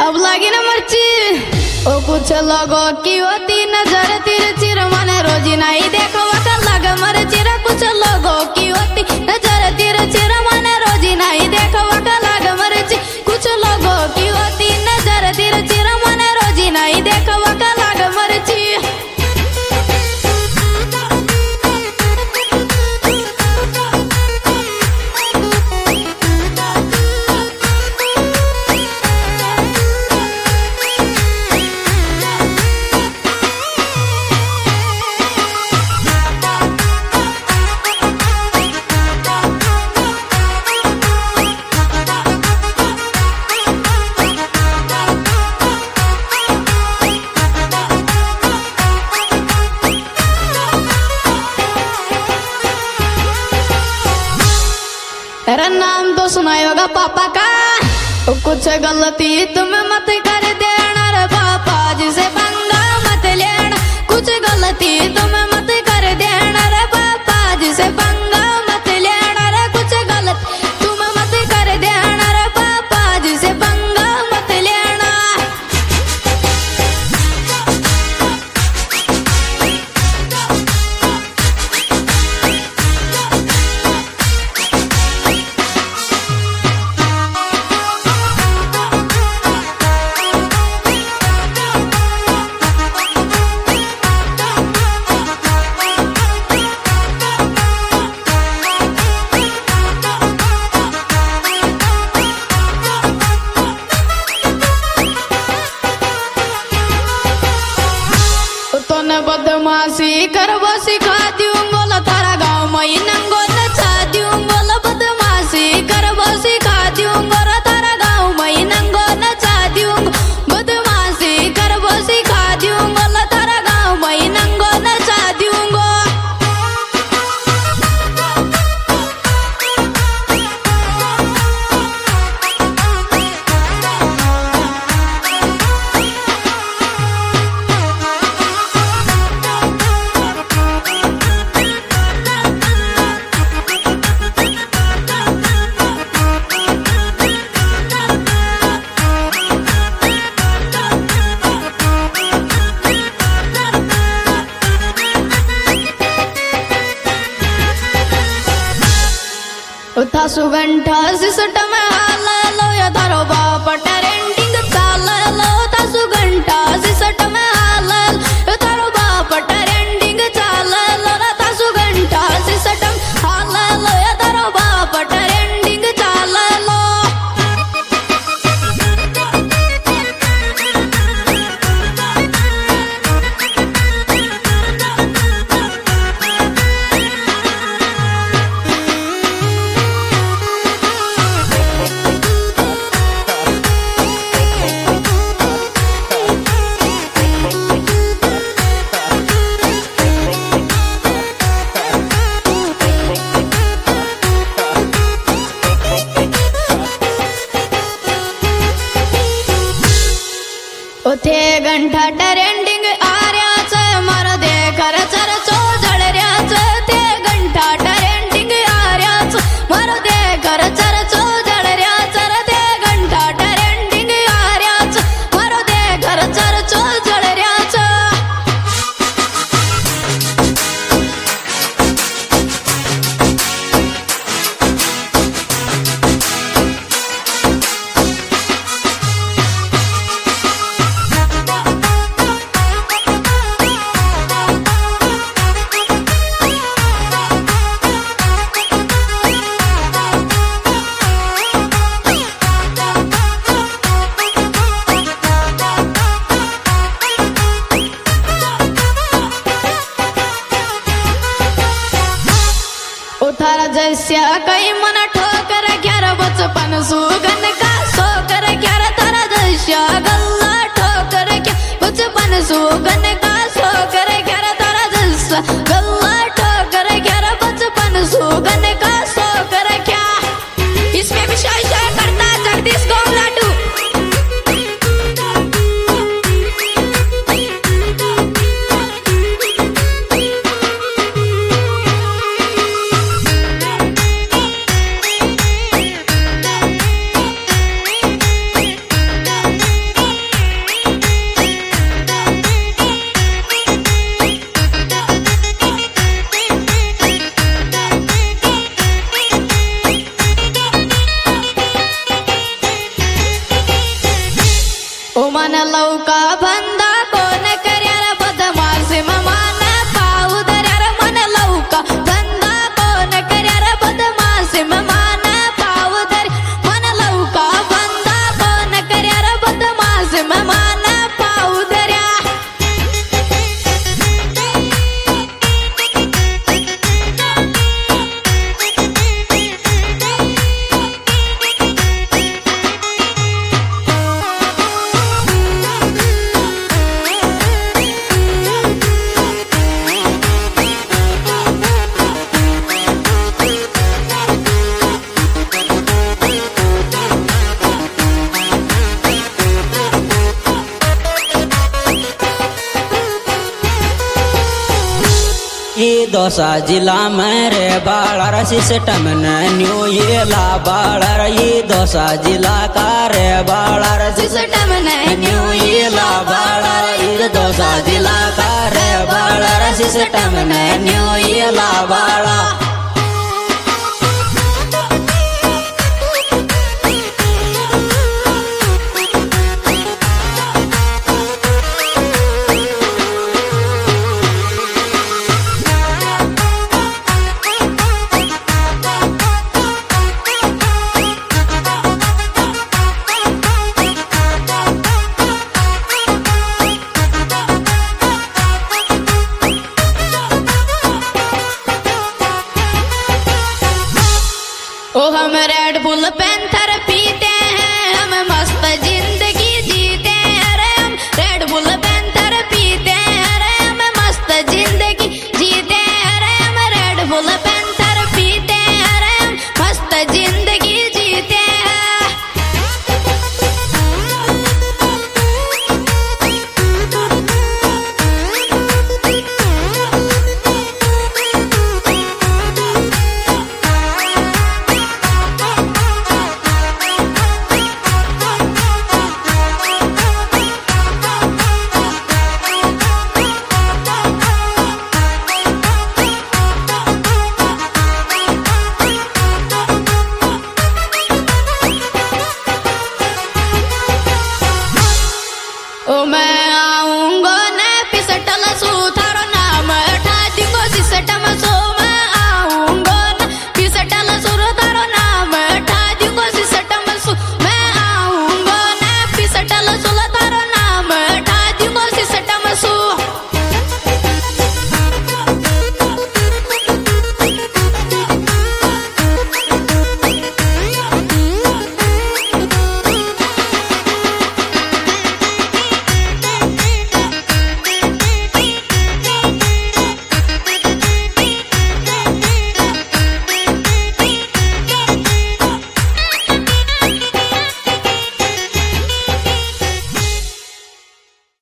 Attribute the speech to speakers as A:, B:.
A: अब लगी ना मर्ची ओ कुछ लोगों की होती नजर तिरछी मन रोजी नहीं देखो वकर लग मर्ची कुछ लोगों की होती नजर तिरछी मन रोजी नहीं देखो वकर लग मर्ची कुछ लोगों की होती नजर तिरछी मन रोजी नहीं देखो वकर लग मर्ची तेरा नाम तो सुना होगा पापा का कुछ गलती तुम मत कर देना रे पापा जिसे पंगा मत लेना कुछ गलती तुम मत कर देना रे पापा जिसे पंगा मत लेना रे कुछ गलती तुम मत कर देना रे पापा जिसे पंगा मत लेना बदमाशी करवा सिखा दूं बोला तारा गाँव में नंगो नचा दूं बोला बदमाशी करवा सिखा दूं बोला तारा गाँव में नंगो नचा दूं बदमाशी करवा सिखा दूं बोला तारा गाँव में नंगो नचा दूंगो था सुगंठा सिसट में हाल लो या तारो बाप ट्रेंडिंग चाल लो था सुगंठा सिसट में हाल लो तारो बाप ट्रेंडिंग चाल लो था सुगंठा सिसट में हाल लो या तारो बाप ट्रेंडिंग चाल लो उथे घंटा ट्रेंडिंग आ रहा छे मारा देखर चर्चो जड़ रहा छे ते घंटा ट्रेंडिंग आ रहा छे मारा देखर चर्चो जड़ रहा छे ते घंटा ट्रेंडिंग आ रहा छे मारा देखर चर्चो जड़ रहा छे थारा जैसा कई मन ठोकर क्यार बचपन सुगन का सोकर क्यार थारा जैसा गल्ला ठोकर क्या बचपन सुगन का सोकर क्यार थारा जैसा गल्ला ठोकर क्यार बचपन सुगन का सोकर क्या इसमें भी शायद करता जगदीश को लाडू लौका बंदा कोण कर्यार बदमाशी मान पाऊ दर्यार मन लौका बंदा कोण कर्यार बदमाशी मान पाऊ दर मन लौका बंदा कोण कर्यार बदमाशी मान पाऊ दर्या
B: ये दौसा जिला में रे बाड़र सिस्टम न्यू ये ला बाड़र ये दौसा जिला का रे बाड़र
A: सिस्टम
B: न्यू ये ला बाड़र ये दौसा जिला का रे बाड़र सिस्टम न्यू ये ला बाड़ा